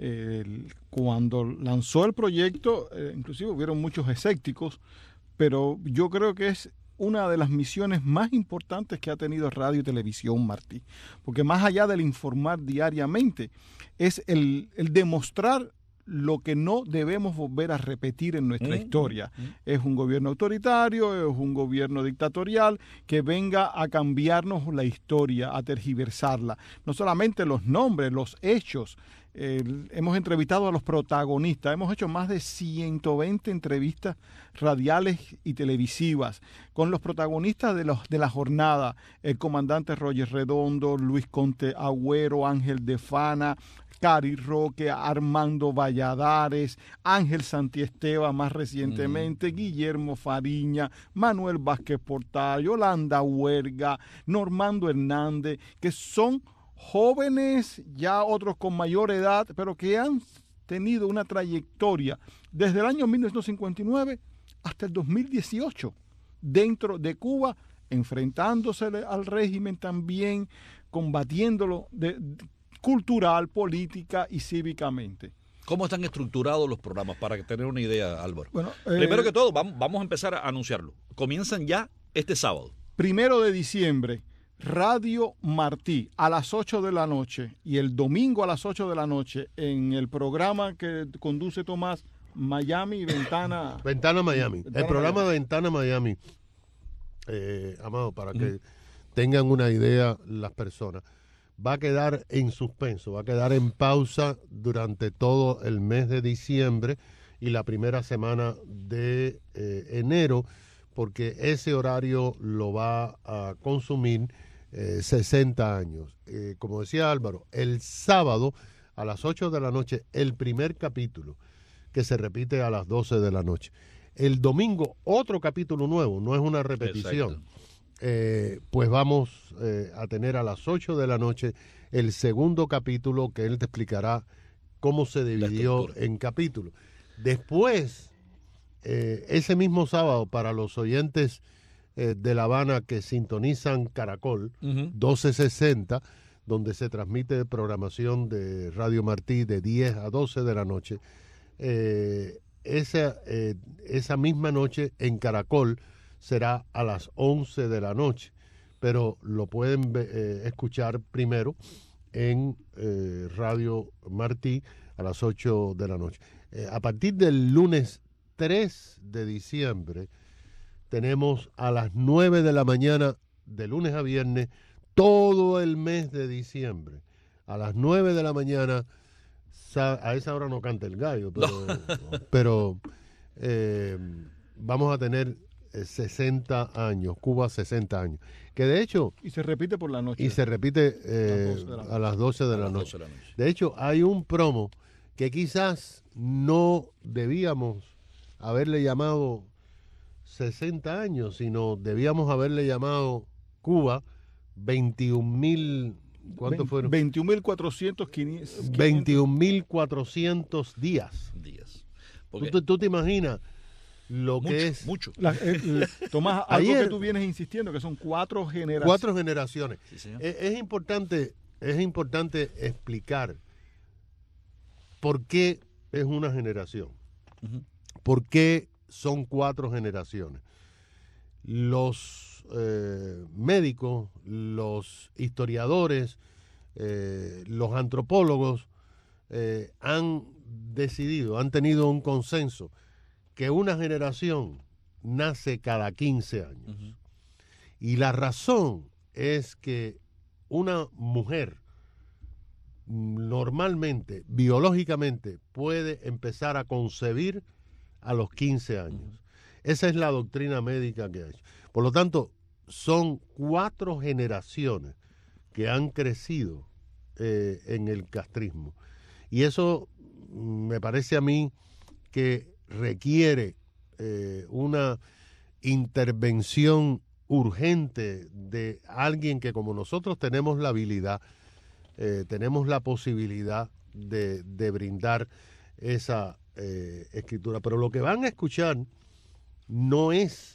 eh, cuando lanzó el proyecto, eh, inclusive hubieron muchos escépticos, pero yo creo que es una de las misiones más importantes que ha tenido Radio y Televisión Martí, porque más allá del informar diariamente, es el, el demostrar lo que no debemos volver a repetir en nuestra mm, historia. Mm. Es un gobierno autoritario, es un gobierno dictatorial que venga a cambiarnos la historia, a tergiversarla. No solamente los nombres, los hechos. Eh, hemos entrevistado a los protagonistas, hemos hecho más de ciento veinte entrevistas radiales y televisivas con los protagonistas de, los, de la jornada, el comandante Roger Redondo, Luis Conte Agüero, Ángel de Fana, Cari Roque, Armando Valladares, Ángel Santiesteban más recientemente, mm. Guillermo Fariña, Manuel Vázquez Portal, Yolanda Huerga, Normando Hernández, que son jóvenes, ya otros con mayor edad, pero que han tenido una trayectoria desde el año mil novecientos cincuenta y nueve hasta el dos mil dieciocho dentro de Cuba, enfrentándose al régimen también, combatiéndolo de, de, cultural, política y cívicamente. ¿Cómo están estructurados los programas? Para tener una idea, Álvaro. Bueno, eh, Primero que todo, vamos, vamos a empezar a anunciarlo. Comienzan ya este sábado. Primero de diciembre, Radio Martí a las ocho de la noche y el domingo a las ocho de la noche en el programa que conduce Tomás, Miami Ventana. Ventana Miami. Ventana el programa Miami. Ventana Miami, eh, Amado, para que mm. tengan una idea las personas, va a quedar en suspenso, va a quedar en pausa durante todo el mes de diciembre y la primera semana de eh, enero, porque ese horario lo va a consumir Eh, sesenta años. Eh, como decía Álvaro, el sábado a las ocho de la noche, el primer capítulo, que se repite a las doce de la noche. El domingo, otro capítulo nuevo, no es una repetición. Eh, pues vamos eh, a tener a las ocho de la noche el segundo capítulo, que él te explicará cómo se dividió en capítulos. Después, eh, ese mismo sábado, para los oyentes Eh, de La Habana que sintonizan Caracol, uh-huh. doce sesenta, donde se transmite programación de Radio Martí de diez a doce de la noche. Eh, esa, eh, esa misma noche en Caracol será a las once de la noche, pero lo pueden eh, escuchar primero en eh, Radio Martí a las ocho de la noche. Eh, a partir del lunes tres de diciembre, tenemos a las nueve de la mañana, de lunes a viernes, todo el mes de diciembre. A las nueve de la mañana, a esa hora no canta el gallo, pero, no. pero eh, vamos a tener sesenta años, Cuba sesenta años. Que de hecho... Y se repite por la noche. Y se repite eh, a las doce de la noche. De hecho, hay un promo que quizás no debíamos haberle llamado sesenta años, sino debíamos haberle llamado Cuba veintiún mil, ¿cuántos fueron? veintiún mil cuatrocientos, veintiún mil cuatrocientos días. días. ¿Tú, tú te imaginas lo mucho, que es? Mucho. La, eh, Tomás, algo Ayer, que tú vienes insistiendo, que son cuatro generaciones. Cuatro generaciones. Sí, es, es importante, es importante explicar por qué es una generación. Uh-huh. ¿Por qué son cuatro generaciones? Los eh, médicos, los historiadores, eh, los antropólogos eh, han decidido, han tenido un consenso que una generación nace cada quince años. Uh-huh. Y la razón es que una mujer normalmente, biológicamente, puede empezar a concebir a los quince años. Esa es la doctrina médica que ha hecho. Por lo tanto, son cuatro generaciones que han crecido eh, en el castrismo. Y eso me parece a mí que requiere eh, una intervención urgente de alguien que, como nosotros tenemos la habilidad, eh, tenemos la posibilidad de, de brindar esa Eh, escritura. Pero lo que van a escuchar no es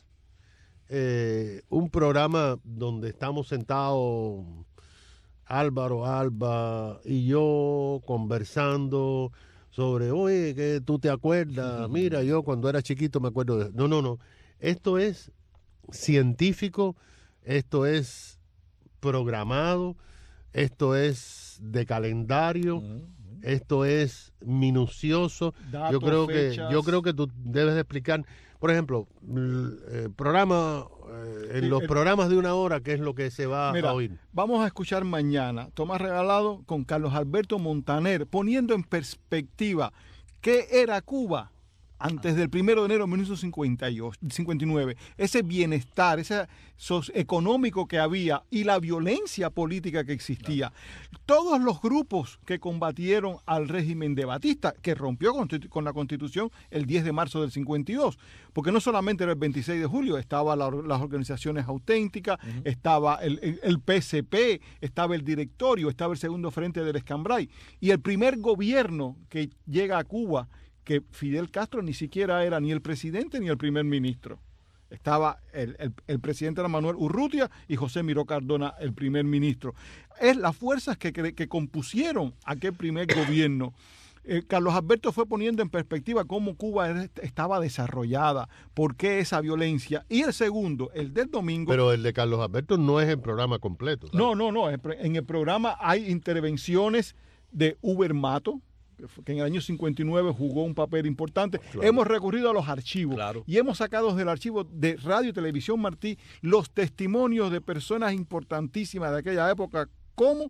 eh, un programa donde estamos sentados Álvaro, Alba y yo conversando sobre, oye, que tú te acuerdas, mira, yo cuando era chiquito me acuerdo de... No, no, no. Esto es científico, esto es programado, esto es de calendario, uh-huh. Esto es minucioso. Datos, yo creo fechas. que yo creo que tú debes de explicar, por ejemplo, el programa eh, en sí, los el, programas de una hora, ¿qué es lo que se va mira, a oír? Vamos a escuchar mañana Tomás Regalado con Carlos Alberto Montaner, poniendo en perspectiva qué era Cuba antes del primero de enero de mil novecientos cincuenta y nueve, ese bienestar, ese económico que había y la violencia política que existía. Todos los grupos que combatieron al régimen de Batista, que rompió con, con la Constitución el diez de marzo del cincuenta y dos, porque no solamente era el veintiséis de julio, estaba la, las organizaciones auténticas, uh-huh. estaba el, el, el P C P, estaba el directorio, estaba el segundo frente del Escambray, y el primer gobierno que llega a Cuba, que Fidel Castro ni siquiera era ni el presidente ni el primer ministro. Estaba el, el, el presidente era Manuel Urrutia y José Miró Cardona, el primer ministro. Es las fuerzas que, que, que compusieron aquel primer gobierno. Eh, Carlos Alberto fue poniendo en perspectiva cómo Cuba estaba desarrollada, por qué esa violencia. Y el segundo, el del domingo... Pero el de Carlos Alberto no es el programa completo, ¿sabes? No, no, no. En el programa hay intervenciones de Uber Mato, que en el año cincuenta y nueve jugó un papel importante. Claro. Hemos recurrido a los archivos, claro, y hemos sacado del archivo de Radio y Televisión Martí los testimonios de personas importantísimas de aquella época, como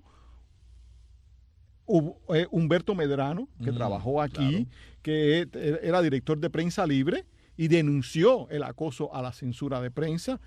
Humberto Medrano, que mm, trabajó aquí, claro, que era director de Prensa Libre y denunció el acoso a la censura de prensa,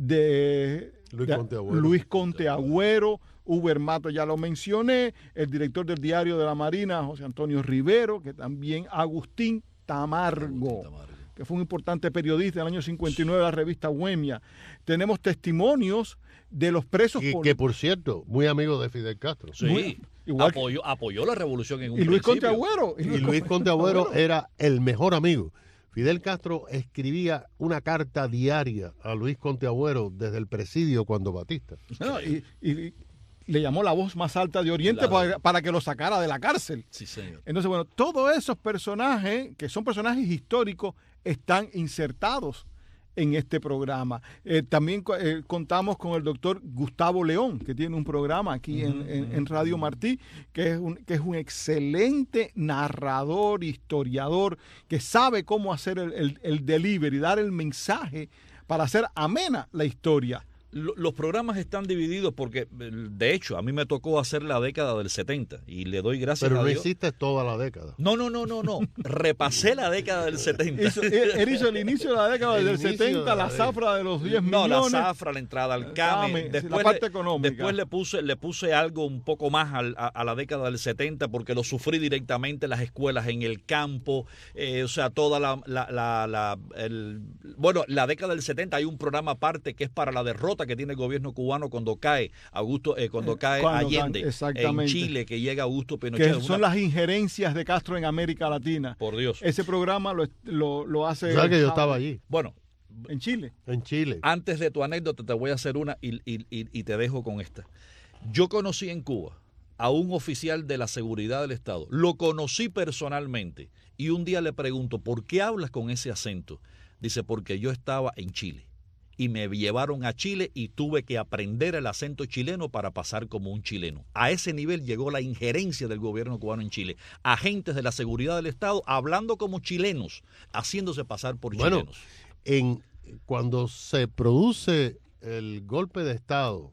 de Luis de, Conte Agüero, Luis Conte Agüero, Uber Mato, ya lo mencioné, el director del Diario de la Marina, José Antonio Rivero, que también Agustín Tamargo, Tamargo, que fue un importante periodista en el año cincuenta y nueve de la revista Bohemia. Tenemos testimonios de los presos. Y, que, por cierto, muy amigo de Fidel Castro. Sí, muy, igual apoyó, que, apoyó la revolución en un y Luis principio. Conte Agüero. Y, y Luis Conte Agüero era el mejor amigo. Fidel Castro escribía una carta diaria a Luis Conte Agüero desde el presidio cuando Batista. No, y, y le llamó la voz más alta de Oriente claro, para, para que lo sacara de la cárcel. Sí, señor. Entonces, bueno, todos esos personajes, que son personajes históricos, están insertados en este programa. Eh, también eh, contamos con el doctor Gustavo León, que tiene un programa aquí uh-huh, en, en, en Radio Martí, que es, un, que es un excelente narrador, historiador, que sabe cómo hacer el, el, el delivery, dar el mensaje para hacer amena la historia. Los programas están divididos porque, de hecho, a mí me tocó hacer la década del setenta y le doy gracias Pero a Dios. Pero no hiciste toda la década. No, no, no, no, no. Repasé la década del setenta. Hizo, él hizo el inicio de la década del setenta, de la, la zafra de los diez millones. No, la zafra, la entrada al CAME. Después la parte le, económica. Después le puse, le puse algo un poco más a, a, a la década del setenta porque lo sufrí directamente en las escuelas, en el campo, eh, o sea, toda la... la, la, la el, bueno, la década del setenta hay un programa aparte que es para la derrota que tiene el gobierno cubano cuando cae Augusto, eh, cuando cae cuando Allende en Chile, que llega Augusto Pinochet. Que son una... las injerencias de Castro en América Latina. Por Dios. Ese programa lo, lo, lo hace... ¿Sabes que yo estaba allí? Bueno. En Chile. En Chile. Antes de tu anécdota te voy a hacer una y, y, y, y te dejo con esta. Yo conocí en Cuba a un oficial de la seguridad del Estado. Lo conocí personalmente y un día le pregunto, ¿por qué hablas con ese acento? Dice, porque yo estaba en Chile. Y me llevaron a Chile y tuve que aprender el acento chileno para pasar como un chileno. A ese nivel llegó la injerencia del gobierno cubano en Chile. Agentes de la seguridad del Estado hablando como chilenos, haciéndose pasar por bueno, chilenos. En, cuando se produce el golpe de Estado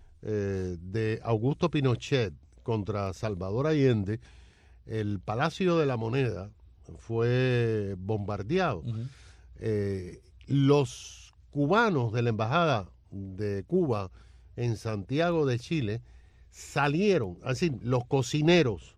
eh, de Augusto Pinochet contra Salvador Allende, el Palacio de la Moneda fue bombardeado. Uh-huh. Eh, los cubanos de la Embajada de Cuba en Santiago de Chile salieron, así, los cocineros,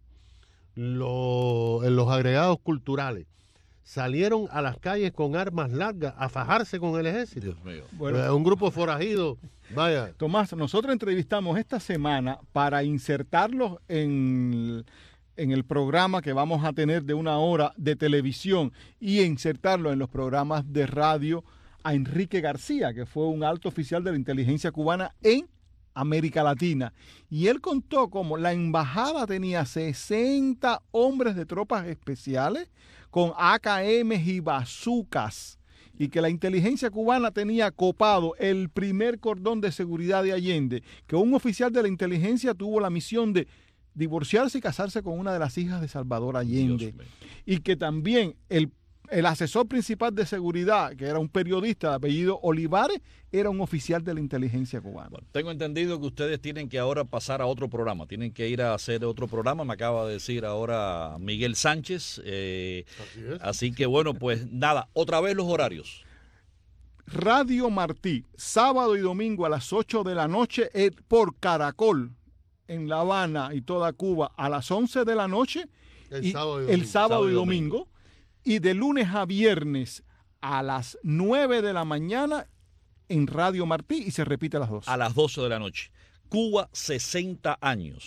los, los agregados culturales, salieron a las calles con armas largas a fajarse con el ejército. Dios mío. Bueno, un grupo forajido, vaya. Tomás, nosotros entrevistamos esta semana para insertarlos en... en el programa que vamos a tener de una hora de televisión y insertarlo en los programas de radio a Enrique García, que fue un alto oficial de la inteligencia cubana en América Latina. Y él contó cómo la embajada tenía sesenta hombres de tropas especiales con A K Ms y bazucas, y que la inteligencia cubana tenía copado el primer cordón de seguridad de Allende, que un oficial de la inteligencia tuvo la misión de divorciarse y casarse con una de las hijas de Salvador Allende, y que también el El asesor principal de seguridad, que era un periodista de apellido Olivares, era un oficial de la inteligencia cubana. Bueno, tengo entendido que ustedes tienen que ahora pasar a otro programa, tienen que ir a hacer otro programa, me acaba de decir ahora Miguel Sánchez. Eh, así, es. Así que bueno, pues nada, otra vez los horarios. Radio Martí, sábado y domingo a las ocho de la noche por Caracol, en La Habana y toda Cuba, a las once de la noche, el y sábado y domingo. El sábado y domingo. Y de lunes a viernes a las nueve de la mañana en Radio Martí y se repite a las dos. A las doce de la noche. Cuba, sesenta años.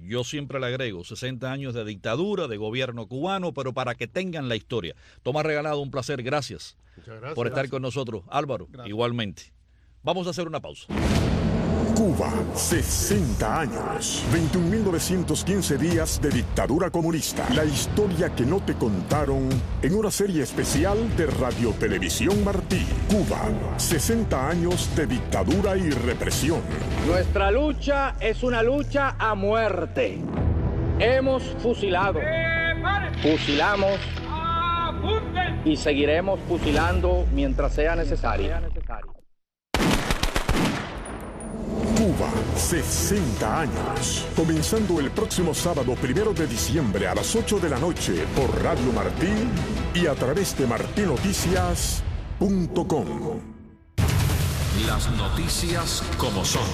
Yo siempre le agrego sesenta años de dictadura, de gobierno cubano, pero para que tengan la historia. Tomás Regalado, un placer, gracias, gracias por estar gracias. con nosotros. Álvaro, gracias. Igualmente. Vamos a hacer una pausa. Cuba, sesenta años, veintiún mil novecientos quince días de dictadura comunista. La historia que no te contaron en una serie especial de Radio Televisión Martí. Cuba, sesenta años de dictadura y represión. Nuestra lucha es una lucha a muerte. Hemos fusilado, fusilamos y seguiremos fusilando mientras sea necesario. Cuba, sesenta años. Comenzando el próximo sábado primero de diciembre a las ocho de la noche por Radio Martí y a través de martí noticias punto com. Las noticias como son.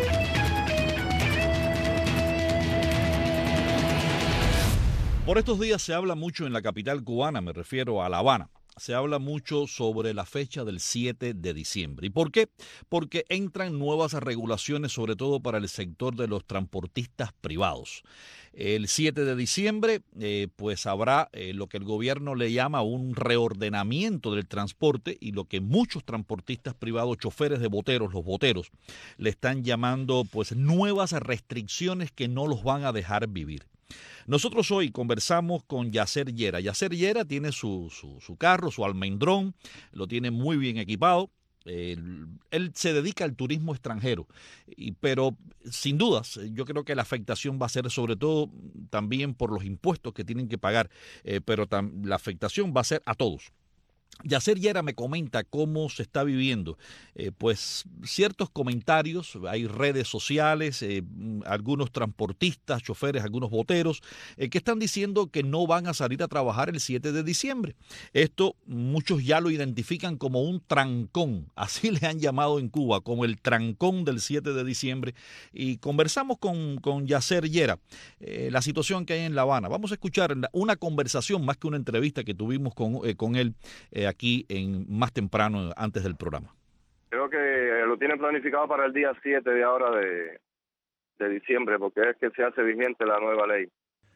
Por estos días se habla mucho en la capital cubana, me refiero a La Habana. Se habla mucho sobre la fecha del siete de diciembre. ¿Y por qué? Porque entran nuevas regulaciones, sobre todo para el sector de los transportistas privados. El siete de diciembre, eh, pues habrá eh, lo que el gobierno le llama un reordenamiento del transporte y lo que muchos transportistas privados, choferes de boteros, los boteros, le están llamando pues nuevas restricciones que no los van a dejar vivir. Nosotros hoy conversamos con Yacer Llera. Yacer Llera tiene su, su, su carro, su almendrón, lo tiene muy bien equipado. Él, él se dedica al turismo extranjero, y, pero sin dudas yo creo que la afectación va a ser sobre todo también por los impuestos que tienen que pagar, eh, pero tam, la afectación va a ser a todos. Yacer Llera me comenta cómo se está viviendo eh, pues ciertos comentarios, hay redes sociales, eh, algunos transportistas, choferes, algunos boteros eh, que están diciendo que no van a salir a trabajar el siete de diciembre. Esto muchos ya lo identifican como un trancón, así le han llamado en Cuba, como el trancón del siete de diciembre. Y conversamos con, con Yacer Llera, eh, la situación que hay en La Habana. Vamos a escuchar una conversación más que una entrevista que tuvimos con, eh, con él eh, aquí en más temprano antes del programa. Creo que lo tienen planificado para el día siete de ahora de, de diciembre, porque es que se hace vigente la nueva ley.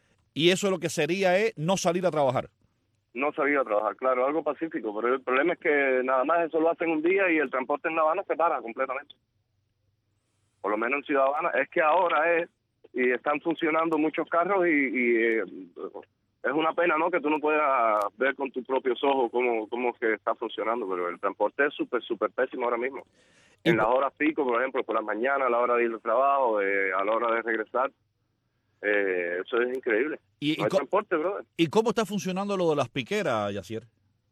Y eso lo que sería es no salir a trabajar. No salir a trabajar, claro, algo pacífico, pero el problema es que nada más eso lo hacen un día y el transporte en La Habana se para completamente. Por lo menos en Ciudad Habana. Es que ahora es, y están funcionando muchos carros y... y eh, es una pena, ¿no?, que tú no puedas ver con tus propios ojos cómo, cómo que está funcionando, pero el transporte es súper, súper pésimo ahora mismo. En las horas pico, por ejemplo, por la mañana, a la hora de ir al trabajo, eh, a la hora de regresar, eh, eso es increíble. ¿Y, no hay y transporte, brother. ¿Y cómo está funcionando lo de las piqueras, Yacier?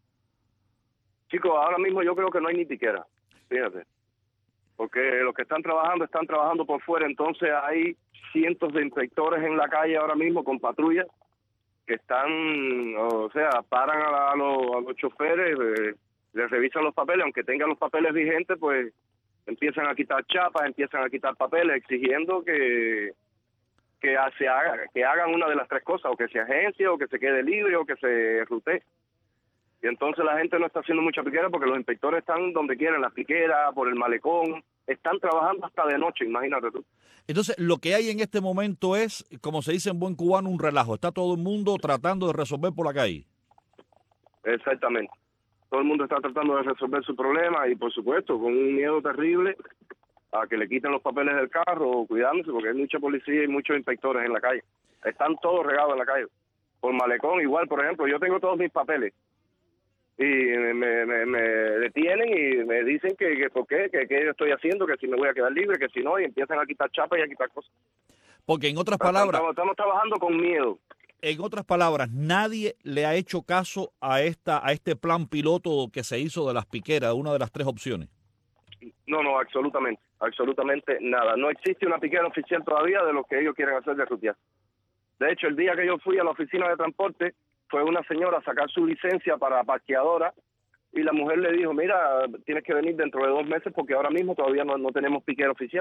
Chicos, ahora mismo yo creo que no hay ni piquera, fíjate. Porque los que están trabajando, están trabajando por fuera, entonces hay cientos de inspectores en la calle ahora mismo con patrullas, que están, o sea, paran a, la, a, los, a los choferes, eh, les revisan los papeles, aunque tengan los papeles vigentes, pues empiezan a quitar chapas, empiezan a quitar papeles, exigiendo que que, se haga, que hagan una de las tres cosas, o que se agencie, o que se quede libre, o que se rutee. Y entonces la gente no está haciendo mucha piquera porque los inspectores están donde quieren, las piqueras, por el malecón, están trabajando hasta de noche, imagínate tú. Entonces, lo que hay en este momento es, como se dice en buen cubano, un relajo. Está todo el mundo tratando de resolver por la calle. Exactamente. Todo el mundo está tratando de resolver su problema y, por supuesto, con un miedo terrible a que le quiten los papeles del carro, cuidándose, porque hay mucha policía y muchos inspectores en la calle. Están todos regados en la calle. Por malecón, igual, por ejemplo, yo tengo todos mis papeles. Y me, me, me detienen y me dicen que, que por qué, que qué yo estoy haciendo, que si me voy a quedar libre, que si no, y empiezan a quitar chapas y a quitar cosas. Porque en otras palabras... Estamos, estamos trabajando con miedo. En otras palabras, nadie le ha hecho caso a esta a este plan piloto que se hizo de las piqueras, una de las tres opciones. No, no, absolutamente, absolutamente nada. No existe una piquera oficial todavía de lo que ellos quieren hacer de rutear. De hecho, el día que yo fui a la oficina de transporte, fue una señora a sacar su licencia para parqueadora y la mujer le dijo, mira, tienes que venir dentro de dos meses porque ahora mismo todavía no, no tenemos piquera oficial.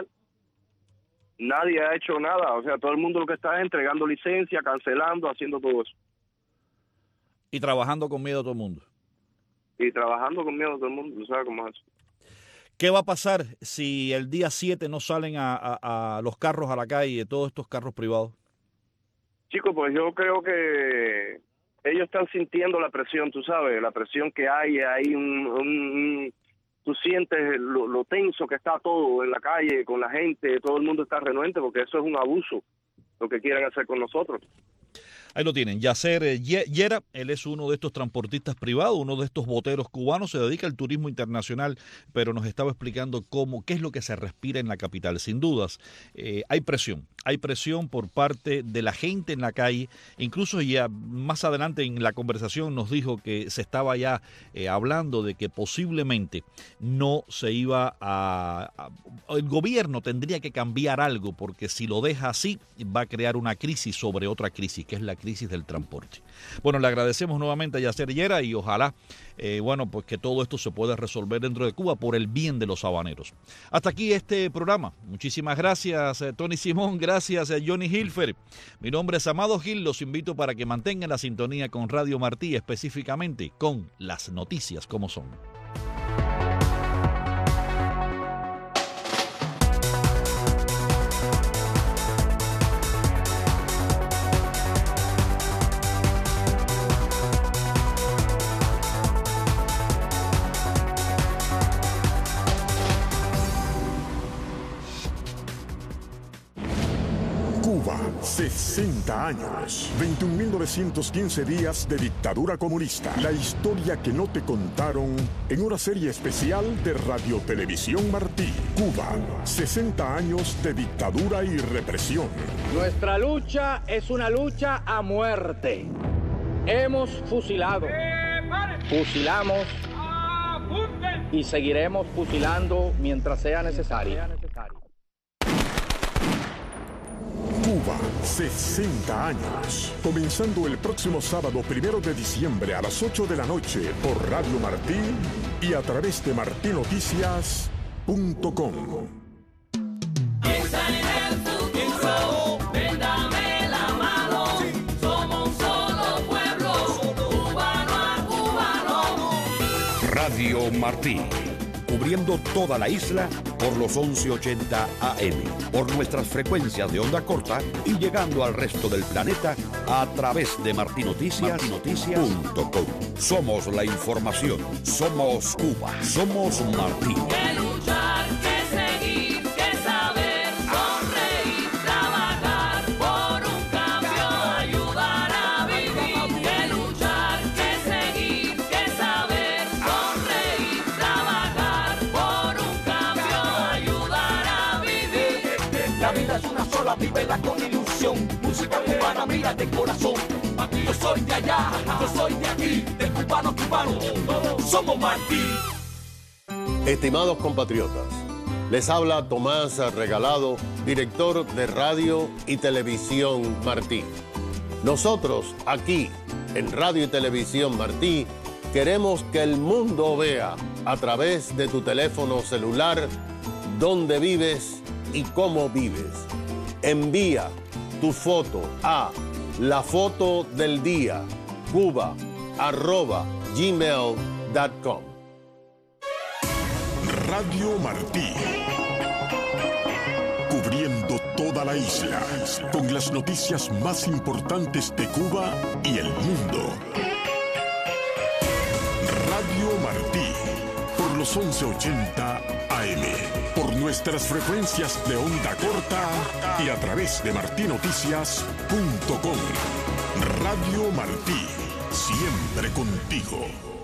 Nadie ha hecho nada, o sea, todo el mundo lo que está es entregando licencia, cancelando, haciendo todo eso. Y trabajando con miedo todo el mundo. Y trabajando con miedo todo el mundo, ¿tú sabes cómo es eso? ¿Qué va a pasar si el día siete no salen a, a, a los carros a la calle, todos estos carros privados? Chicos, pues yo creo que ellos están sintiendo la presión, tú sabes, la presión que hay, hay un, un tú sientes lo, lo tenso que está todo en la calle, con la gente, todo el mundo está renuente porque eso es un abuso, lo que quieren hacer con nosotros. Ahí lo tienen, Yacer Llera, él es uno de estos transportistas privados, uno de estos boteros cubanos, se dedica al turismo internacional, pero nos estaba explicando cómo, qué es lo que se respira en la capital. Sin dudas, eh, hay presión, hay presión por parte de la gente en la calle, incluso ya más adelante en la conversación nos dijo que se estaba ya eh, hablando de que posiblemente no se iba a, a... el gobierno tendría que cambiar algo, porque si lo deja así va a crear una crisis sobre otra crisis, que es la crisis del transporte. Bueno, le agradecemos nuevamente a Yacer Llera y ojalá, eh, bueno, pues que todo esto se pueda resolver dentro de Cuba por el bien de los habaneros. Hasta aquí este programa. Muchísimas gracias, eh, Tony Simón, gracias, eh, Johnny Hilfer. Mi nombre es Amado Gil, los invito para que mantengan la sintonía con Radio Martí, específicamente con las noticias como son. Cuba, sesenta años, veintiún mil novecientos quince días de dictadura comunista. La historia que no te contaron en una serie especial de Radio Televisión Martí. Cuba, sesenta años de dictadura y represión. Nuestra lucha es una lucha a muerte. Hemos fusilado, fusilamos y seguiremos fusilando mientras sea necesario. Cuba, sesenta años. Comenzando el próximo sábado primero de diciembre a las ocho de la noche por Radio Martí y a través de martí noticias punto com. Piensa en el futuro, ven, dame la mano. Somos un solo pueblo, cubano a cubano. Radio Martí, cubriendo toda la isla por los once ochenta A M, por nuestras frecuencias de onda corta y llegando al resto del planeta a través de martí noticias punto com. Somos la información, somos Cuba, somos Martí. Que luchar, que seguir, que saber, sonreír, trabajar por un cambio, ayudar a vivir. Que luchar, que seguir, que saber, sonreír, trabajar por un cambio, ayudar a vivir. La vida es una sola, vívela con ilusión. Música cubana, mira de corazón. Aquí yo soy de allá, yo soy de aquí, del cubano cubano, somos Martí. Estimados compatriotas, les habla Tomás Regalado, director de Radio y Televisión Martí. Nosotros, aquí, en Radio y Televisión Martí, queremos que el mundo vea a través de tu teléfono celular dónde vives y cómo vives. Envía tu foto a la foto del día cuba arroba gmail punto com. Radio Martí, cubriendo toda la isla con las noticias más importantes de Cuba y el mundo. Radio Martí, por los once ochenta A M, por nuestras frecuencias de onda corta y a través de martí noticias punto com. Radio Martí, siempre contigo.